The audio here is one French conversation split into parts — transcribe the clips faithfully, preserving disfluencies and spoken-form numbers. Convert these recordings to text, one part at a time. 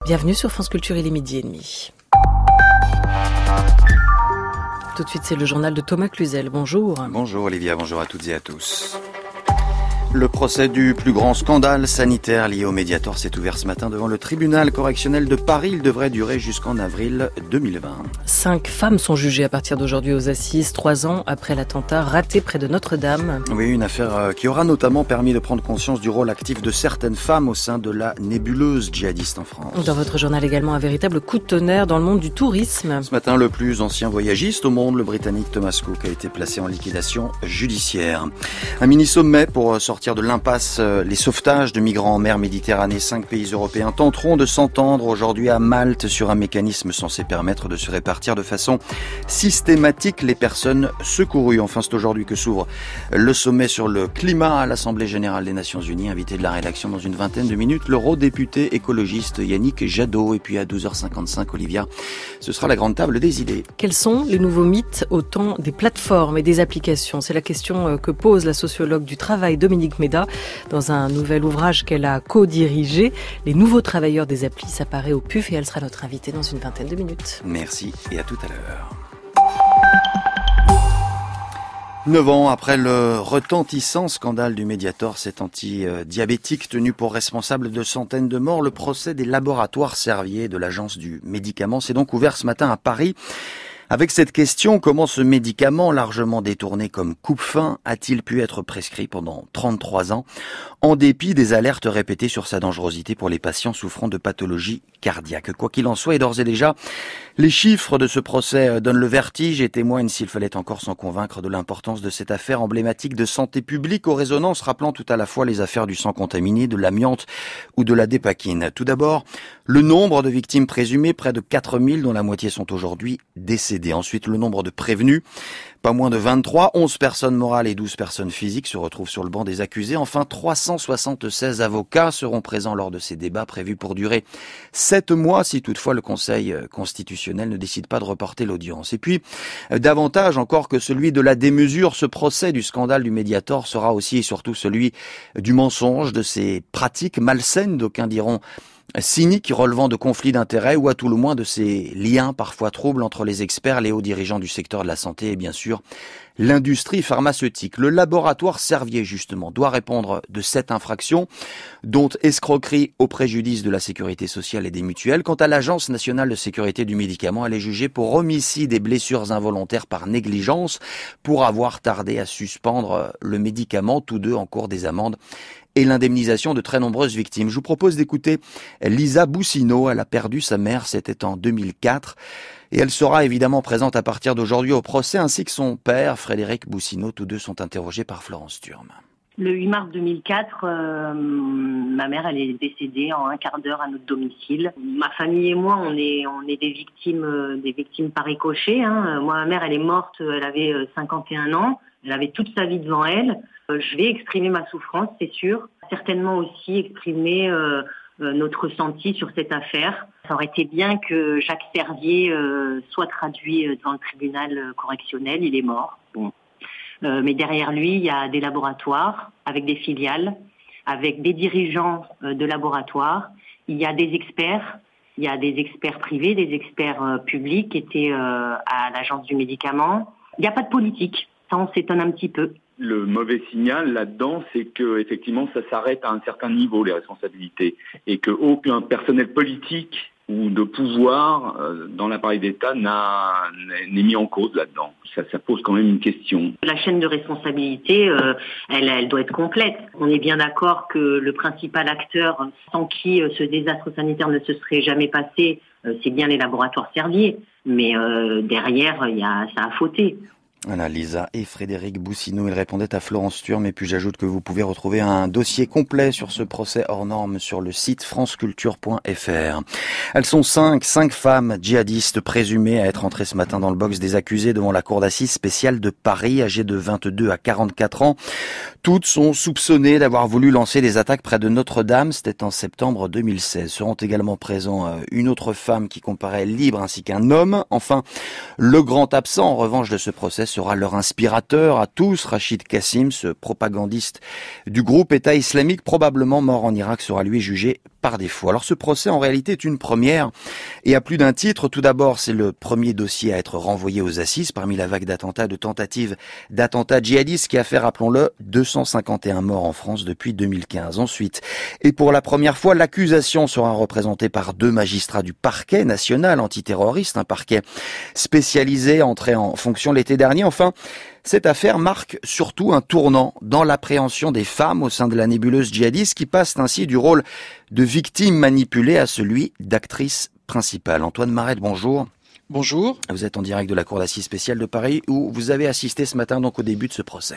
Bienvenue sur France Culture, il est midi et demi. Tout de suite, c'est le journal de Thomas Cluzel. Bonjour. Bonjour Olivia, bonjour à toutes et à tous. Le procès du plus grand scandale sanitaire lié au Mediator s'est ouvert ce matin devant le tribunal correctionnel de Paris. Il devrait durer jusqu'en avril deux mille vingt. Cinq femmes sont jugées à partir d'aujourd'hui aux assises, trois ans après l'attentat raté près de Notre-Dame. Oui, une affaire qui aura notamment permis de prendre conscience du rôle actif de certaines femmes au sein de la nébuleuse djihadiste en France. Dans votre journal également, un véritable coup de tonnerre dans le monde du tourisme. Ce matin, le plus ancien voyagiste au monde, le Britannique Thomas Cook, a été placé en liquidation judiciaire. Un mini-sommet pour sortir de l'impasse les sauvetages de migrants en mer Méditerranée. Cinq pays européens tenteront de s'entendre aujourd'hui à Malte sur un mécanisme censé permettre de se répartir de façon systématique les personnes secourues. Enfin, c'est aujourd'hui que s'ouvre le sommet sur le climat à l'Assemblée Générale des Nations Unies. Invité de la rédaction dans une vingtaine de minutes, l'eurodéputé écologiste Yannick Jadot. Et puis à douze heures cinquante-cinq, Olivia, ce sera la grande table des idées. Quels sont les nouveaux mythes au temps des plateformes et des applications ? C'est la question que pose la sociologue du travail Dominique Méda dans un nouvel ouvrage qu'elle a co-dirigé. Les nouveaux travailleurs des applis, ça paraît au P U F et elle sera notre invitée dans une vingtaine de minutes. Merci et à tout à l'heure. Neuf ans après le retentissant scandale du Mediator, cet anti-diabétique tenu pour responsable de centaines de morts, le procès des laboratoires Servier de l'Agence du médicament s'est donc ouvert ce matin à Paris. Avec cette question, comment ce médicament largement détourné comme coupe-faim a-t-il pu être prescrit pendant trente-trois ans, en dépit des alertes répétées sur sa dangerosité pour les patients souffrant de pathologies cardiaques. Quoi qu'il en soit, et d'ores et déjà, les chiffres de ce procès donnent le vertige et témoignent, s'il fallait encore s'en convaincre, de l'importance de cette affaire emblématique de santé publique aux résonances rappelant tout à la fois les affaires du sang contaminé, de l'amiante ou de la dépakine. Tout d'abord, le nombre de victimes présumées, près de quatre mille, dont la moitié sont aujourd'hui décédées. Ensuite, le nombre de prévenus, pas moins de vingt-trois, onze personnes morales et douze personnes physiques se retrouvent sur le banc des accusés. Enfin, trois cent soixante-seize avocats seront présents lors de ces débats prévus pour durer sept mois si toutefois le Conseil constitutionnel ne décide pas de reporter l'audience. Et puis, davantage encore que celui de la démesure, ce procès du scandale du Mediator sera aussi et surtout celui du mensonge, de ces pratiques malsaines, d'aucuns diront cyniques, relevant de conflits d'intérêts ou à tout le moins de ces liens parfois troubles entre les experts, les hauts dirigeants du secteur de la santé et bien sûr l'industrie pharmaceutique. Le laboratoire Servier, justement, doit répondre de cette infraction, dont escroquerie au préjudice de la sécurité sociale et des mutuelles. Quant à l'Agence nationale de sécurité du médicament, elle est jugée pour homicide et blessures involontaires par négligence pour avoir tardé à suspendre le médicament, tous deux en cours des amendes et l'indemnisation de très nombreuses victimes. Je vous propose d'écouter Lisa Boussineau. Elle a perdu sa mère, c'était en deux mille quatre. Et elle sera évidemment présente à partir d'aujourd'hui au procès, ainsi que son père, Frédéric Boussineau. Tous deux sont interrogés par Florence Turme. Le huit mars deux mille quatre, euh, ma mère elle est décédée en un quart d'heure à notre domicile. Ma famille et moi, on est on est des victimes euh, des victimes par ricochet. Hein. Moi, ma mère, elle est morte, elle avait cinquante et un ans, elle avait toute sa vie devant elle. Euh, je vais exprimer ma souffrance, c'est sûr. Certainement aussi exprimer euh, euh, notre ressenti sur cette affaire. Ça aurait été bien que Jacques Servier euh, soit traduit devant le tribunal correctionnel. Il est mort. Bon. Euh, mais derrière lui, il y a des laboratoires avec des filiales, avec des dirigeants euh, de laboratoires. Il y a des experts, il y a des experts privés, des experts euh, publics qui étaient euh, à l'Agence du médicament. Il n'y a pas de politique. Ça, on s'étonne un petit peu. Le mauvais signal là-dedans, c'est que effectivement, ça s'arrête à un certain niveau, les responsabilités, et qu'aucun personnel politique ou de pouvoir euh, dans l'appareil d'État n'a, n'est mis en cause là-dedans. Ça, ça pose quand même une question. La chaîne de responsabilité, euh, elle, elle doit être complète. On est bien d'accord que le principal acteur sans qui euh, ce désastre sanitaire ne se serait jamais passé, euh, c'est bien les laboratoires Servier. Mais euh, derrière, il y a, ça a fauté. Voilà, Lisa et Frédéric Boussineau, ils répondaient à Florence Turme. Et puis j'ajoute que vous pouvez retrouver un dossier complet sur ce procès hors norme sur le site franceculture point f r. Elles sont cinq, cinq femmes djihadistes présumées à être entrées ce matin dans le box des accusés devant la cour d'assises spéciale de Paris, âgées de vingt-deux à quarante-quatre ans. Toutes sont soupçonnées d'avoir voulu lancer des attaques près de Notre-Dame. C'était en septembre deux mille seize. Seront également présents une autre femme qui comparaît libre ainsi qu'un homme. Enfin, le grand absent en revanche de ce procès sera leur inspirateur à tous, Rachid Kassim, ce propagandiste du groupe État islamique, probablement mort en Irak, sera lui jugé par défaut. Alors ce procès en réalité est une première et à plus d'un titre. Tout d'abord, c'est le premier dossier à être renvoyé aux assises parmi la vague d'attentats, de tentatives d'attentats djihadistes qui a fait, rappelons-le, deux cent cinquante et un morts en France depuis deux mille quinze. Ensuite, et pour la première fois, l'accusation sera représentée par deux magistrats du parquet national antiterroriste, un parquet spécialisé entré en fonction l'été dernier. Enfin, cette affaire marque surtout un tournant dans l'appréhension des femmes au sein de la nébuleuse djihadiste qui passe ainsi du rôle de victime manipulée à celui d'actrice principale. Antoine Marette, bonjour. Bonjour. Vous êtes en direct de la Cour d'assises spéciale de Paris où vous avez assisté ce matin donc au début de ce procès.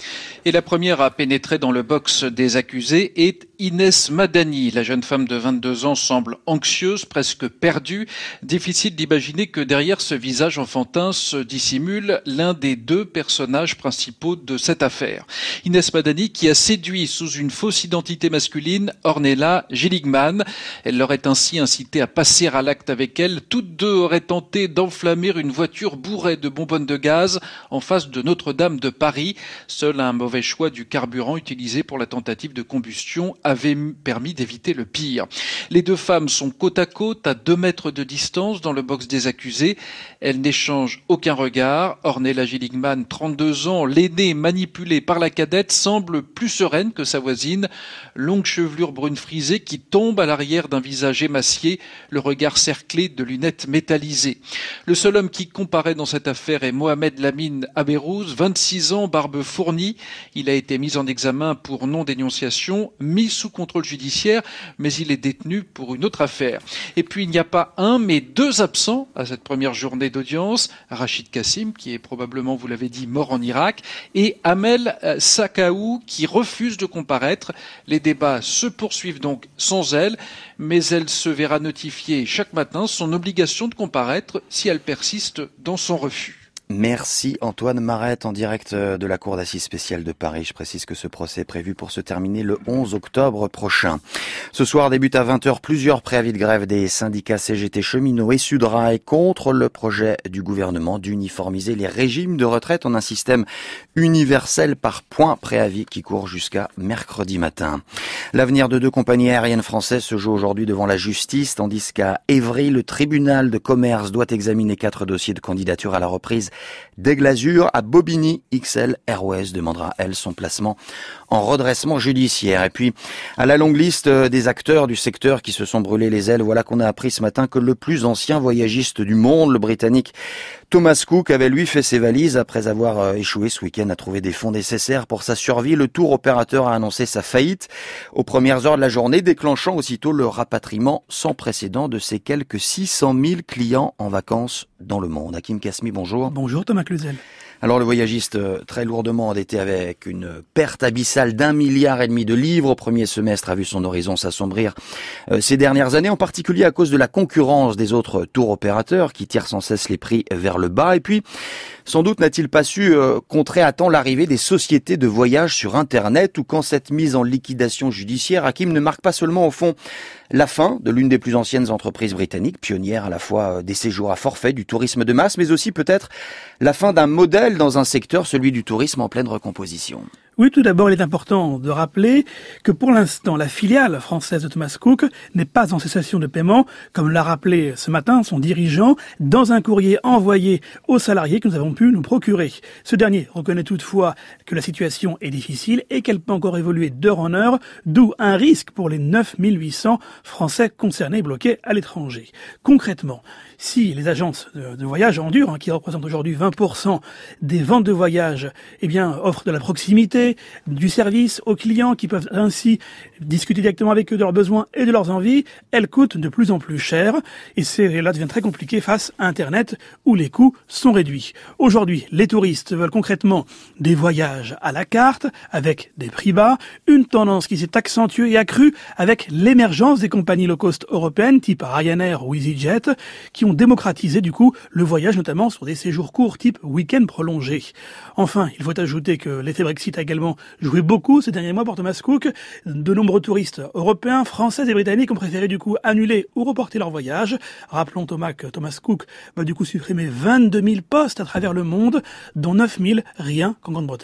Et la première à pénétrer dans le box des accusés est Inès Madani. La jeune femme de vingt-deux ans semble anxieuse, presque perdue. Difficile d'imaginer que derrière ce visage enfantin se dissimule l'un des deux personnages principaux de cette affaire. Inès Madani qui a séduit sous une fausse identité masculine Ornella Gilligman. Elle l'aurait ainsi incité à passer à l'acte avec elle. Toutes deux auraient tenté d'enflammer une voiture bourrée de bonbonnes de gaz en face de Notre-Dame de Paris. Seul un mauvais choix du carburant utilisé pour la tentative de combustion avait permis d'éviter le pire. Les deux femmes sont côte à côte, à deux mètres de distance dans le box des accusés. Elles n'échangent aucun regard. Ornella Gilligman, trente-deux ans, l'aînée manipulée par la cadette, semble plus sereine que sa voisine. Longue chevelure brune frisée qui tombe à l'arrière d'un visage émacié, le regard cerclé de lunettes métallisées. Le seul homme qui comparaît dans cette affaire est Mohamed Lamine Aberouz, vingt-six ans, barbe fournie. Il a été mis en examen pour non-dénonciation, mis sous contrôle judiciaire, mais il est détenu pour une autre affaire. Et puis il n'y a pas un, mais deux absents à cette première journée d'audience. Rachid Kassim, qui est probablement, vous l'avez dit, mort en Irak, et Amel Sakaou, qui refuse de comparaître. Les débats se poursuivent donc sans elle, mais elle se verra notifier chaque matin son obligation de comparaître si elle persiste dans son refus. Merci Antoine Marette en direct de la Cour d'assises spéciale de Paris. Je précise que ce procès est prévu pour se terminer le onze octobre prochain. Ce soir débute à vingt heures plusieurs préavis de grève des syndicats C G T cheminots et Sudrail contre le projet du gouvernement d'uniformiser les régimes de retraite en un système universel par points, préavis qui court jusqu'à mercredi matin. L'avenir de deux compagnies aériennes françaises se joue aujourd'hui devant la justice, tandis qu'à Évry, le tribunal de commerce doit examiner quatre dossiers de candidature à la reprise d'Aigle Azur. À Bobigny, X L Airways demandera, elle, son placement en redressement judiciaire. Et puis, à la longue liste des acteurs du secteur qui se sont brûlés les ailes, voilà qu'on a appris ce matin que le plus ancien voyagiste du monde, le Britannique Thomas Cook, avait lui fait ses valises après avoir échoué ce week-end à trouver des fonds nécessaires pour sa survie. Le tour opérateur a annoncé sa faillite aux premières heures de la journée, déclenchant aussitôt le rapatriement sans précédent de ses quelques six cent mille clients en vacances dans le monde. Hakim Kasmi, bonjour. Bonjour Thomas Cluzel. Alors le voyagiste très lourdement endetté avec une perte abyssale d'un milliard et demi de livres au premier semestre a vu son horizon s'assombrir ces dernières années, en particulier à cause de la concurrence des autres tours opérateurs qui tirent sans cesse les prix vers le bas. Et puis, sans doute n'a-t-il pas su euh, contrer à temps l'arrivée des sociétés de voyage sur Internet, ou quand cette mise en liquidation judiciaire, Hakim, ne marque pas seulement au fond la fin de l'une des plus anciennes entreprises britanniques, pionnière à la fois des séjours à forfait, du tourisme de masse, mais aussi peut-être la fin d'un modèle dans un secteur, celui du tourisme en pleine recomposition. Oui, tout d'abord, il est important de rappeler que pour l'instant, la filiale française de Thomas Cook n'est pas en cessation de paiement, comme l'a rappelé ce matin son dirigeant, dans un courrier envoyé aux salariés que nous avons pu nous procurer. Ce dernier reconnaît toutefois que la situation est difficile et qu'elle peut encore évoluer d'heure en heure, d'où un risque pour les neuf mille huit cents Français concernés bloqués à l'étranger. Concrètement, si les agences de voyage en dur, hein, qui représentent aujourd'hui vingt pour cent des ventes de voyage, eh bien, offrent de la proximité, du service aux clients qui peuvent ainsi discuter directement avec eux de leurs besoins et de leurs envies, elles coûtent de plus en plus cher et c'est là devient très compliqué face à Internet où les coûts sont réduits. Aujourd'hui, les touristes veulent concrètement des voyages à la carte avec des prix bas, une tendance qui s'est accentuée et accrue avec l'émergence des compagnies low cost européennes type Ryanair ou EasyJet qui ont démocratisé du coup le voyage notamment sur des séjours courts type week-end prolongé. Enfin, il faut ajouter que l'effet Brexit a également joué beaucoup ces derniers mois pour Thomas Cook. De nombreux touristes européens, français et britanniques ont préféré du coup annuler ou reporter leur voyage. Rappelons Thomas que Thomas Cook va du coup supprimer vingt-deux mille postes à travers le monde, dont neuf mille rien qu'en Grande-Bretagne.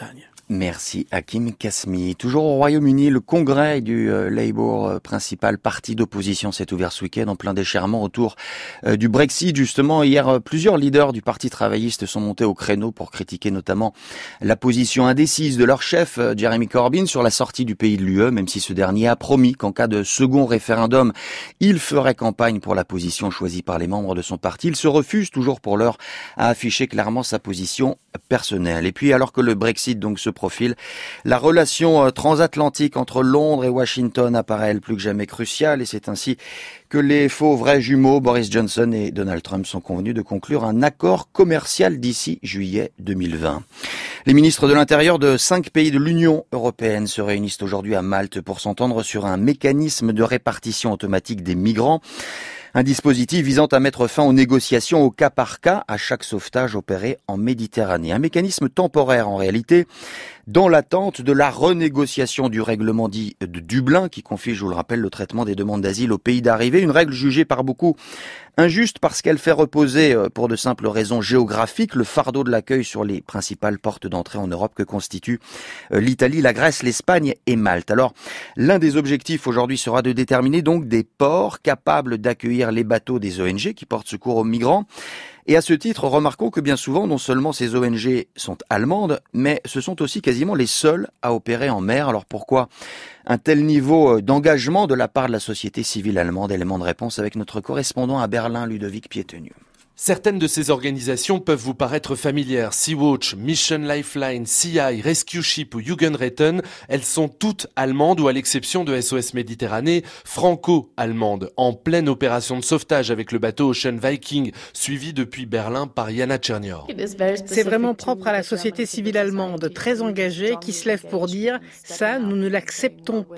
Merci Hakim Kasmi. Toujours au Royaume-Uni, le congrès du euh, Labour, euh, principal parti d'opposition, s'est ouvert ce week-end en plein déchirement autour euh, du Brexit. Justement, hier, euh, plusieurs leaders du parti travailliste sont montés au créneau pour critiquer notamment la position indécise de leur chef, euh, Jeremy Corbyn, sur la sortie du pays de l'U E, même si ce dernier a promis qu'en cas de second référendum, il ferait campagne pour la position choisie par les membres de son parti. Il se refuse toujours pour l'heure à afficher clairement sa position personnelle. Et puis, alors que le Brexit donc se profile, la relation transatlantique entre Londres et Washington apparaît elle plus que jamais cruciale, et c'est ainsi que les faux vrais jumeaux Boris Johnson et Donald Trump sont convenus de conclure un accord commercial d'ici juillet deux mille vingt. Les ministres de l'Intérieur de cinq pays de l'Union européenne se réunissent aujourd'hui à Malte pour s'entendre sur un mécanisme de répartition automatique des migrants. Un dispositif visant à mettre fin aux négociations au cas par cas à chaque sauvetage opéré en Méditerranée. Un mécanisme temporaire en réalité, dans l'attente de la renégociation du règlement dit de Dublin qui confie, je vous le rappelle, le traitement des demandes d'asile au pays d'arrivée. Une règle jugée par beaucoup injuste parce qu'elle fait reposer, pour de simples raisons géographiques, le fardeau de l'accueil sur les principales portes d'entrée en Europe que constituent l'Italie, la Grèce, l'Espagne et Malte. Alors, l'un des objectifs aujourd'hui sera de déterminer donc des ports capables d'accueillir les bateaux des O N G qui portent secours aux migrants. Et à ce titre, remarquons que bien souvent, non seulement ces O N G sont allemandes, mais ce sont aussi quasiment les seules à opérer en mer. Alors pourquoi un tel niveau d'engagement de la part de la société civile allemande? Élément de réponse avec notre correspondant à Berlin, Ludovic Pietenieu. Certaines de ces organisations peuvent vous paraître familières. Sea-Watch, Mission Lifeline, C I, Rescue Ship ou Jugendretten, elles sont toutes allemandes ou à l'exception de S O S Méditerranée, franco-allemandes, en pleine opération de sauvetage avec le bateau Ocean Viking, suivi depuis Berlin par Jana Tchernior. C'est vraiment propre à la société civile allemande, très engagée, qui se lève pour dire « ça, nous ne l'acceptons pas ».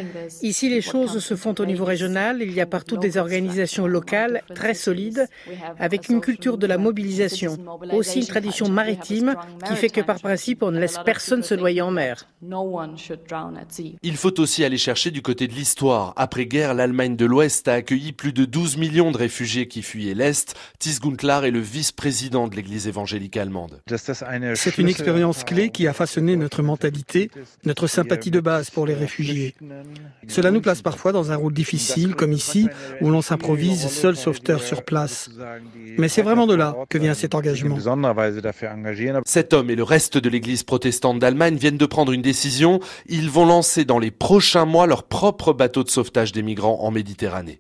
Ici, les choses se font au niveau régional, il y a partout des organisations locales très solides, avec une culture de la mobilisation, aussi une tradition maritime qui fait que par principe on ne laisse personne se noyer en mer. Il faut aussi aller chercher du côté de l'histoire. Après-guerre, l'Allemagne de l'Ouest a accueilli plus de douze millions de réfugiés qui fuyaient l'Est. Tis Guntlar est le vice-président de l'Église évangélique allemande. C'est une expérience clé qui a façonné notre mentalité, notre sympathie de base pour les réfugiés. Cela nous place parfois dans un rôle difficile, comme ici, où l'on s'improvise seul sauveteur sur place. Mais c'est vraiment de là que vient cet engagement. Cet homme et le reste de l'Église protestante d'Allemagne viennent de prendre une décision. Ils vont lancer dans les prochains mois leur propre bateau de sauvetage des migrants en Méditerranée.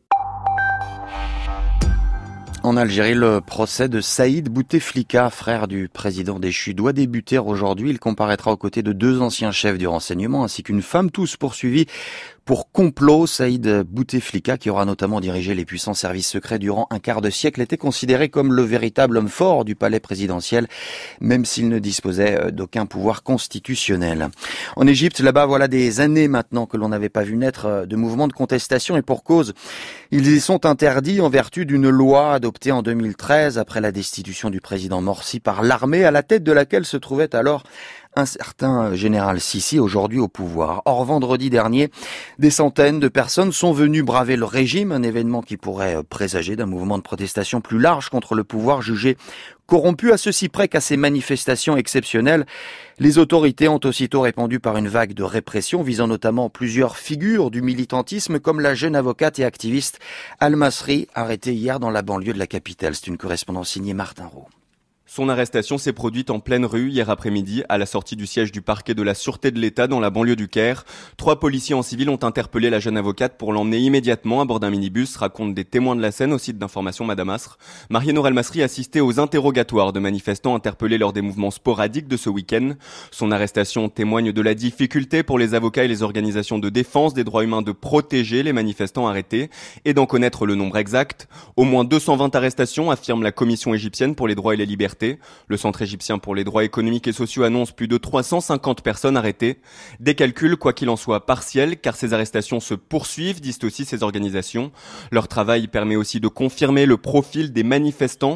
En Algérie, le procès de Saïd Bouteflika, frère du président déchu, doit débuter aujourd'hui. Il comparaîtra aux côtés de deux anciens chefs du renseignement ainsi qu'une femme, tous poursuivis pour complot. Saïd Bouteflika, qui aura notamment dirigé les puissants services secrets durant un quart de siècle, était considéré comme le véritable homme fort du palais présidentiel, même s'il ne disposait d'aucun pouvoir constitutionnel. En Égypte, là-bas, voilà des années maintenant que l'on n'avait pas vu naître de mouvements de contestation, et pour cause, ils y sont interdits en vertu d'une loi adoptée en deux mille treize après la destitution du président Morsi par l'armée, à la tête de laquelle se trouvait alors un certain général Sissi, aujourd'hui au pouvoir. Or, vendredi dernier, des centaines de personnes sont venues braver le régime, un événement qui pourrait présager d'un mouvement de protestation plus large contre le pouvoir jugé corrompu, à ceci près qu'à ces manifestations exceptionnelles, les autorités ont aussitôt répondu par une vague de répression visant notamment plusieurs figures du militantisme comme la jeune avocate et activiste Al-Masri, arrêtée hier dans la banlieue de la capitale. C'est une correspondance signée Martin Roux. Son arrestation s'est produite en pleine rue hier après-midi à la sortie du siège du parquet de la Sûreté de l'État dans la banlieue du Caire. Trois policiers en civil ont interpellé la jeune avocate pour l'emmener immédiatement à bord d'un minibus, racontent des témoins de la scène au site d'information Madame Asr. Marianne Masri assistait aux interrogatoires de manifestants interpellés lors des mouvements sporadiques de ce week-end. Son arrestation témoigne de la difficulté pour les avocats et les organisations de défense des droits humains de protéger les manifestants arrêtés et d'en connaître le nombre exact. Au moins deux cent vingt arrestations, affirme la Commission égyptienne pour les droits et les libertés. Le Centre égyptien pour les droits économiques et sociaux annonce plus de trois cent cinquante personnes arrêtées. Des calculs, quoi qu'il en soit, partiels, car ces arrestations se poursuivent, disent aussi ces organisations. Leur travail permet aussi de confirmer le profil des manifestants.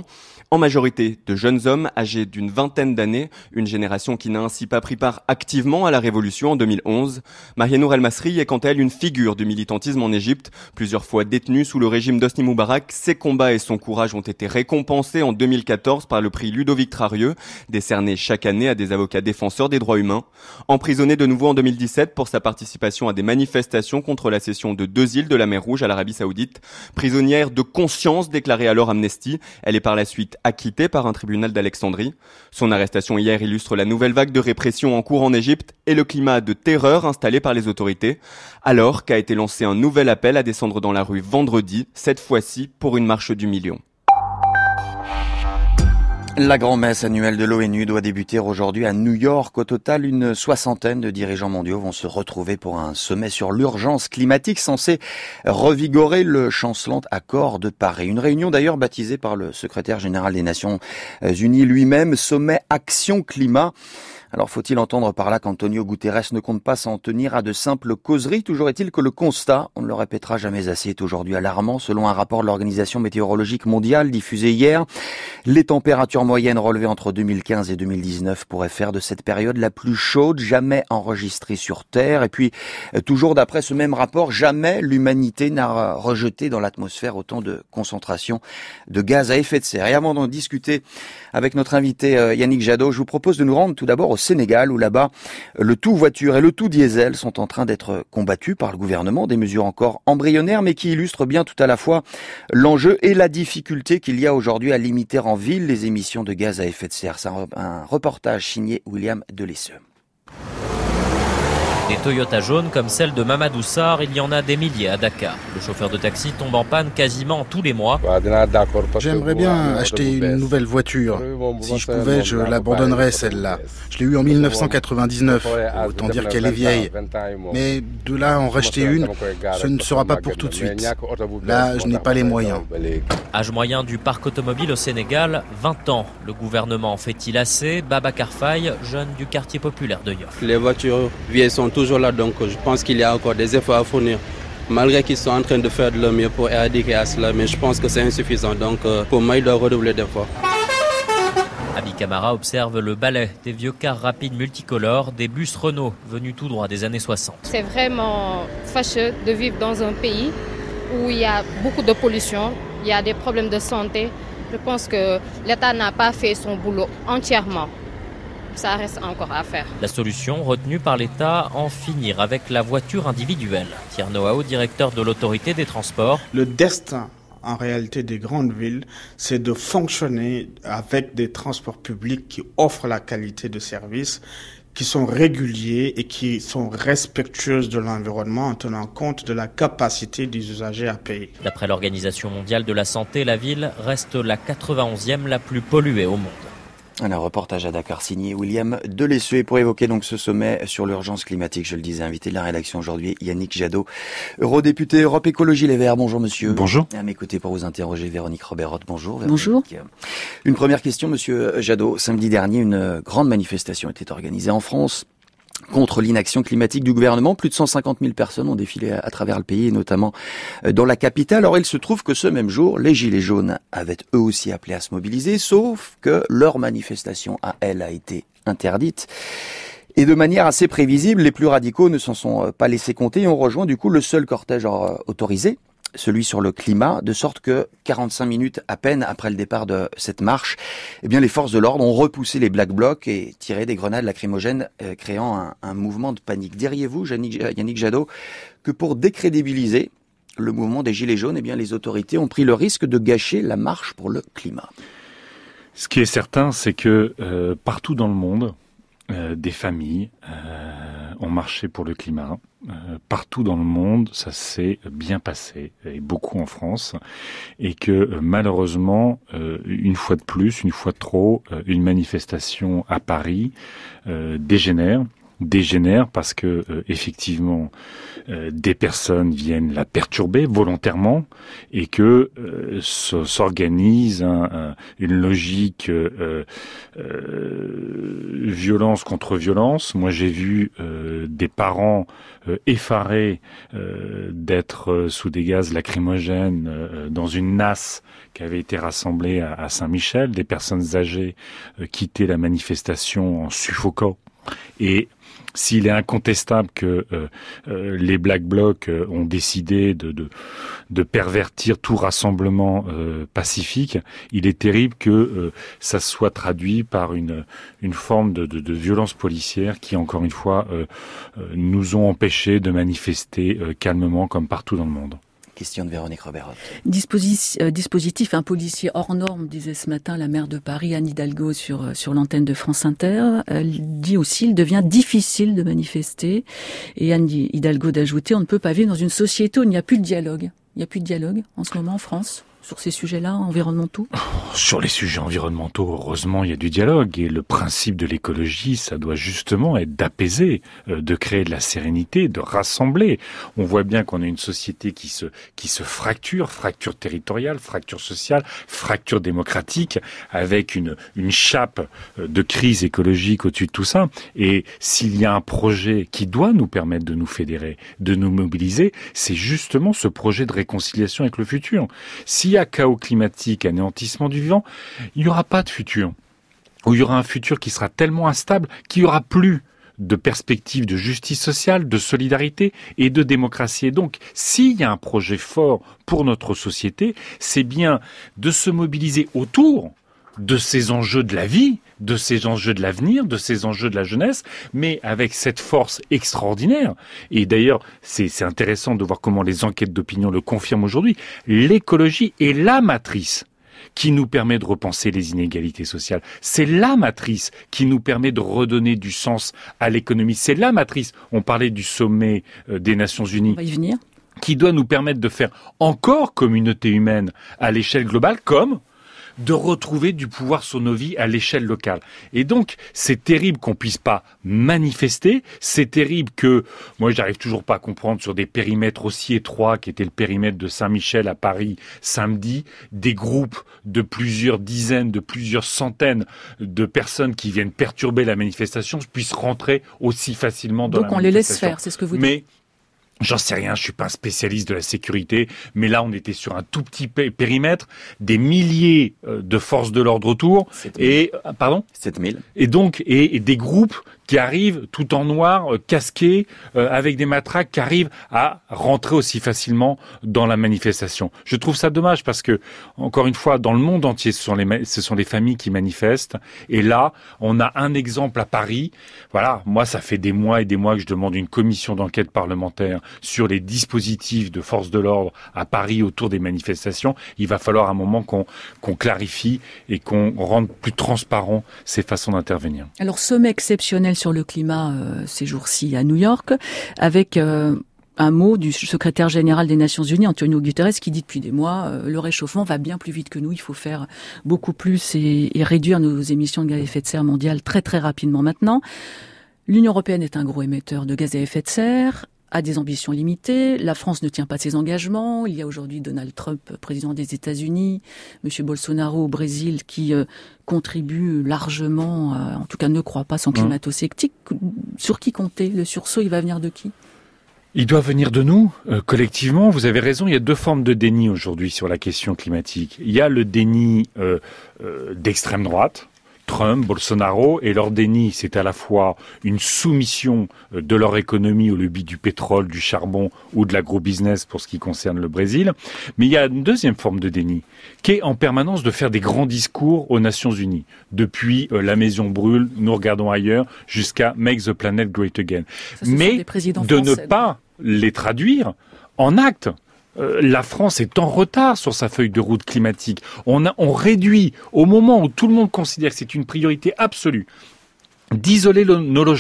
en majorité de jeunes hommes âgés d'une vingtaine d'années, une génération qui n'a ainsi pas pris part activement à la révolution en deux mille onze. Marianour El Masri est quant à elle une figure du militantisme en Égypte. Plusieurs fois détenue sous le régime d'Hosni Moubarak, ses combats et son courage ont été récompensés en deux mille quatorze par le prix Ludovic Trarieux, décerné chaque année à des avocats défenseurs des droits humains. Emprisonnée de nouveau en deux mille dix-sept pour sa participation à des manifestations contre la cession de deux îles de la mer Rouge à l'Arabie Saoudite. Prisonnière de conscience, déclarait alors Amnesty. Elle est par la suite acquittée par un tribunal d'Alexandrie. Son arrestation hier illustre la nouvelle vague de répression en cours en Égypte et le climat de terreur installé par les autorités. Alors qu'a été lancé un nouvel appel à descendre dans la rue vendredi, cette fois-ci pour une marche du million. La grand-messe annuelle de l'ONU doit débuter aujourd'hui à New York. Au total, une soixantaine de dirigeants mondiaux vont se retrouver pour un sommet sur l'urgence climatique censé revigorer le chancelant accord de Paris. Une réunion d'ailleurs baptisée par le secrétaire général des Nations Unies lui-même, sommet Action Climat. Alors faut-il entendre par là qu'Antonio Guterres ne compte pas s'en tenir à de simples causeries? Toujours est-il que le constat, on ne le répétera jamais assez, est aujourd'hui alarmant. Selon un rapport de l'Organisation météorologique mondiale diffusé hier, les températures moyennes relevées entre deux mille quinze et deux mille dix-neuf pourraient faire de cette période la plus chaude jamais enregistrée sur Terre. Et puis, toujours d'après ce même rapport, jamais l'humanité n'a rejeté dans l'atmosphère autant de concentration de gaz à effet de serre. Et avant d'en discuter avec notre invité Yannick Jadot, je vous propose de nous rendre tout d'abord au Sénégal, où là-bas, le tout voiture et le tout diesel sont en train d'être combattus par le gouvernement. Des mesures encore embryonnaires, mais qui illustrent bien tout à la fois l'enjeu et la difficulté qu'il y a aujourd'hui à limiter en ville les émissions de gaz à effet de serre. C'est un reportage signé William Delesseux. Des Toyota jaunes comme celle de Mamadou Sarr, il y en a des milliers à Dakar. Le chauffeur de taxi tombe en panne quasiment tous les mois. J'aimerais bien acheter une nouvelle voiture. Si je pouvais, je l'abandonnerais celle-là. Je l'ai eue en mille neuf cent quatre-vingt-dix-neuf, autant dire qu'elle est vieille. Mais de là en racheter une, ce ne sera pas pour tout de suite. Là, je n'ai pas les moyens. Âge moyen du parc automobile au Sénégal, vingt ans. Le gouvernement fait-il assez? Babacar Faye, jeune du quartier populaire de Yoff. Les voitures vieilles sont toujours là, donc je pense qu'il y a encore des efforts à fournir. Malgré qu'ils sont en train de faire de leur mieux pour éradiquer à cela, mais je pense que c'est insuffisant, donc pour moi, ils doivent redoubler d'efforts. Abi Camara observe le balai des vieux cars rapides multicolores, des bus Renault venus tout droit des années soixante. C'est vraiment fâcheux de vivre dans un pays où il y a beaucoup de pollution, il y a des problèmes de santé. Je pense que l'État n'a pas fait son boulot entièrement. Ça reste encore à faire. La solution retenue par l'État, en finir avec la voiture individuelle. Thierry Noao, directeur de l'autorité des transports. Le destin, en réalité, des grandes villes, c'est de fonctionner avec des transports publics qui offrent la qualité de service, qui sont réguliers et qui sont respectueuses de l'environnement en tenant compte de la capacité des usagers à payer. D'après l'Organisation mondiale de la santé, la ville reste la quatre-vingt-onzième la plus polluée au monde. Un reportage à Dakar signé William Delesseux. Et pour évoquer donc ce sommet sur l'urgence climatique, je le disais, invité de la rédaction aujourd'hui, Yannick Jadot, eurodéputé Europe Écologie Les Verts. Bonjour monsieur. Bonjour. À mes côtés pour vous interroger, Véronique Roberotte. Bonjour. Véronique. Bonjour. Une première question, monsieur Jadot. Samedi dernier, une grande manifestation était organisée en France contre l'inaction climatique du gouvernement. Plus de cent cinquante mille personnes ont défilé à travers le pays, et notamment dans la capitale. Alors il se trouve que ce même jour, les Gilets jaunes avaient eux aussi appelé à se mobiliser, sauf que leur manifestation à elle a été interdite. Et de manière assez prévisible, les plus radicaux ne s'en sont pas laissés compter et ont rejoint du coup le seul cortège autorisé, celui sur le climat, de sorte que quarante-cinq minutes à peine après le départ de cette marche, eh bien les forces de l'ordre ont repoussé les Black Blocs et tiré des grenades lacrymogènes, euh, créant un, un mouvement de panique. Diriez-vous, Yannick, Yannick Jadot, que pour décrédibiliser le mouvement des Gilets jaunes, eh bien les autorités ont pris le risque de gâcher la marche pour le climat? Ce qui est certain, c'est que euh, partout dans le monde, euh, des familles euh, ont marché pour le climat. Euh, partout dans le monde, ça s'est bien passé, et beaucoup en France, et que euh, malheureusement, euh, une fois de plus, une fois de trop, euh, une manifestation à Paris euh, dégénère dégénère parce que euh, effectivement euh, des personnes viennent la perturber volontairement et que euh, s'organise un, un, une logique euh, euh, violence contre violence. Moi j'ai vu euh, des parents euh, effarés euh, d'être euh, sous des gaz lacrymogènes euh, dans une nasse qui avait été rassemblée à, à Saint-Michel, des personnes âgées euh, quittaient la manifestation en suffoquant. Et s'il est incontestable que euh, euh, les Black Blocs euh, ont décidé de, de, de pervertir tout rassemblement euh, pacifique, il est terrible que euh, ça soit traduit par une, une forme de, de, de violence policière qui, encore une fois, euh, euh, nous ont empêchés de manifester euh, calmement comme partout dans le monde. Question de Véronique Robert. Dispositif, euh, dispositif, un policier hors norme, disait ce matin la maire de Paris, Anne Hidalgo, sur, sur l'antenne de France Inter. Elle dit aussi, il devient difficile de manifester. Et Anne Hidalgo d'ajouter, on ne peut pas vivre dans une société où il n'y a plus de dialogue. Il n'y a plus de dialogue en ce moment en France sur ces sujets-là environnementaux? Sur les sujets environnementaux, heureusement, il y a du dialogue. Et le principe de l'écologie, ça doit justement être d'apaiser, euh, de créer de la sérénité, de rassembler. On voit bien qu'on a une société qui se, qui se fracture, fracture territoriale, fracture sociale, fracture démocratique, avec une, une chape de crise écologique au-dessus de tout ça. Et s'il y a un projet qui doit nous permettre de nous fédérer, de nous mobiliser, c'est justement ce projet de réconciliation avec le futur. Si S'il y a chaos climatique, anéantissement du vivant, il n'y aura pas de futur. Ou il y aura un futur qui sera tellement instable qu'il n'y aura plus de perspective de justice sociale, de solidarité et de démocratie. Et donc, s'il y a un projet fort pour notre société, c'est bien de se mobiliser autour de ces enjeux de la vie, de ces enjeux de l'avenir, de ces enjeux de la jeunesse, mais avec cette force extraordinaire. Et d'ailleurs, c'est, c'est intéressant de voir comment les enquêtes d'opinion le confirment aujourd'hui. L'écologie est la matrice qui nous permet de repenser les inégalités sociales. C'est la matrice qui nous permet de redonner du sens à l'économie. C'est la matrice. On parlait du sommet des Nations Unies. On va y venir. Qui doit nous permettre de faire encore communauté humaine à l'échelle globale, comme de retrouver du pouvoir sur nos vies à l'échelle locale. Et donc, c'est terrible qu'on puisse pas manifester, c'est terrible que, moi j'arrive toujours pas à comprendre sur des périmètres aussi étroits qu'était le périmètre de Saint-Michel à Paris samedi, des groupes de plusieurs dizaines, de plusieurs centaines de personnes qui viennent perturber la manifestation puissent rentrer aussi facilement dans donc la manifestation. Donc on les laisse faire, c'est ce que vous dites. Mais j'en sais rien, je suis pas un spécialiste de la sécurité, mais là on était sur un tout petit périmètre, des milliers de forces de l'ordre autour, et pardon, sept mille. Et donc et, et des groupes qui arrivent tout en noir, euh, casqués, euh, avec des matraques, qui arrivent à rentrer aussi facilement dans la manifestation. Je trouve ça dommage parce que, encore une fois, dans le monde entier, ce sont les, ce sont les familles qui manifestent. Et là, on a un exemple à Paris. Voilà, moi, ça fait des mois et des mois que je demande une commission d'enquête parlementaire sur les dispositifs de force de l'ordre à Paris autour des manifestations. Il va falloir un moment qu'on, qu'on clarifie et qu'on rende plus transparent ces façons d'intervenir. Alors, sommet exceptionnel sur le climat euh, ces jours-ci à New York, avec euh, un mot du secrétaire général des Nations Unies, Antonio Guterres, qui dit depuis des mois euh, le réchauffement va bien plus vite que nous, il faut faire beaucoup plus et, et réduire nos émissions de gaz à effet de serre mondiales très très rapidement maintenant. L'Union européenne est un gros émetteur de gaz à effet de serre, a des ambitions limitées. La France ne tient pas ses engagements. Il y a aujourd'hui Donald Trump, président des États-Unis, Monsieur Bolsonaro au Brésil, qui euh, contribue largement, euh, en tout cas ne croit pas son climato-sceptique. Sur qui compter? Le sursaut, il va venir de qui? Il doit venir de nous, euh, collectivement. Vous avez raison, il y a deux formes de déni aujourd'hui sur la question climatique. Il y a le déni euh, euh, d'extrême droite, Trump, Bolsonaro, et leur déni, c'est à la fois une soumission de leur économie au lobby du pétrole, du charbon ou de l'agro-business pour ce qui concerne le Brésil. Mais il y a une deuxième forme de déni, qui est en permanence de faire des grands discours aux Nations Unies. Depuis euh, La Maison brûle, nous regardons ailleurs, jusqu'à Make the Planet Great Again. Ça, Mais de français, ne pas les traduire en actes. Euh, la France est en retard sur sa feuille de route climatique. On, a, on réduit, au moment où tout le monde considère que c'est une priorité absolue, d'isoler le, nos logements,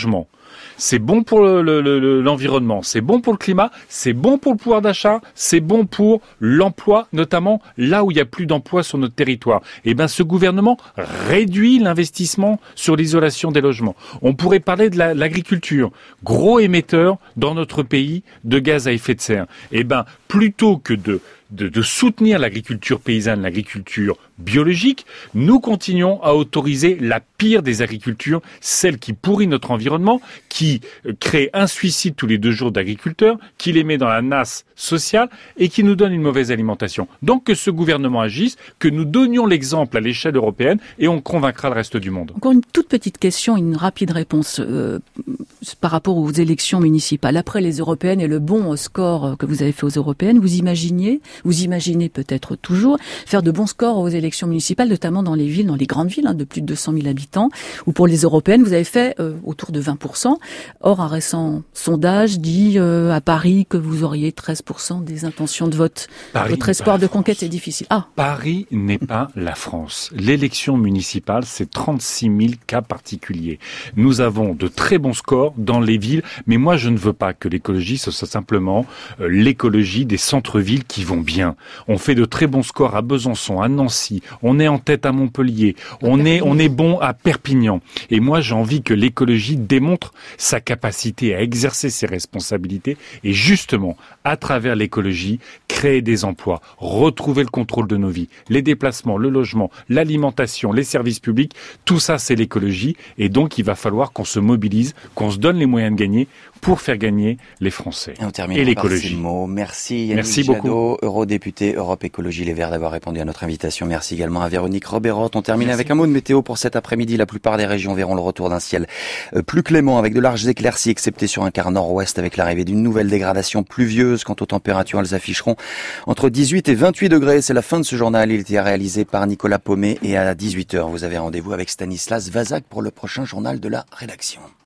c'est bon pour le, le, le, l'environnement, c'est bon pour le climat, c'est bon pour le pouvoir d'achat, c'est bon pour l'emploi, notamment là où il y a plus d'emplois sur notre territoire. Eh ben, ce gouvernement réduit l'investissement sur l'isolation des logements. On pourrait parler de la, l'agriculture, gros émetteur dans notre pays de gaz à effet de serre. Eh ben, plutôt que de De, de soutenir l'agriculture paysanne, l'agriculture biologique, nous continuons à autoriser la pire des agricultures, celle qui pourrit notre environnement, qui crée un suicide tous les deux jours d'agriculteurs, qui les met dans la nasse sociale et qui nous donne une mauvaise alimentation. Donc que ce gouvernement agisse, que nous donnions l'exemple à l'échelle européenne et on convaincra le reste du monde. Encore une toute petite question, une rapide réponse euh, par rapport aux élections municipales. Après les européennes et le bon score que vous avez fait aux européennes, vous imaginiez Vous imaginez peut-être toujours faire de bons scores aux élections municipales, notamment dans les villes, dans les grandes villes hein, de plus de deux cent mille habitants, où pour les européennes, vous avez fait euh, autour de vingt pour cent. Or, un récent sondage dit euh, à Paris que vous auriez treize pour cent des intentions de vote. Paris Votre espoir de conquête est difficile. Ah. Paris n'est pas la France. L'élection municipale, c'est trente-six mille cas particuliers. Nous avons de très bons scores dans les villes, mais moi, je ne veux pas que l'écologie, ce soit simplement euh, l'écologie des centres-villes qui vont bien. On fait de très bons scores à Besançon, à Nancy, on est en tête à Montpellier, on est, on est bon à Perpignan. Et moi, j'ai envie que l'écologie démontre sa capacité à exercer ses responsabilités et justement, à travers l'écologie, créer des emplois, retrouver le contrôle de nos vies, les déplacements, le logement, l'alimentation, les services publics, tout ça, c'est l'écologie. Et donc, il va falloir qu'on se mobilise, qu'on se donne les moyens de gagner pour faire gagner les Français et, on termine et l'écologie. Par ces mots. Merci Yannick Merci Jadot, beaucoup. eurodéputé Europe Écologie Les Verts, d'avoir répondu à notre invitation. Merci également à Véronique Robert-Roth. On termine Merci. avec un mot de météo pour cet après-midi. La plupart des régions verront le retour d'un ciel plus clément avec de larges éclaircies, excepté sur un quart nord-ouest avec l'arrivée d'une nouvelle dégradation pluvieuse. Quant aux températures, elles afficheront entre dix-huit et vingt-huit degrés. C'est la fin de ce journal. Il était réalisé par Nicolas Paumet et à dix-huit heures, vous avez rendez-vous avec Stanislas Vazak pour le prochain journal de la rédaction.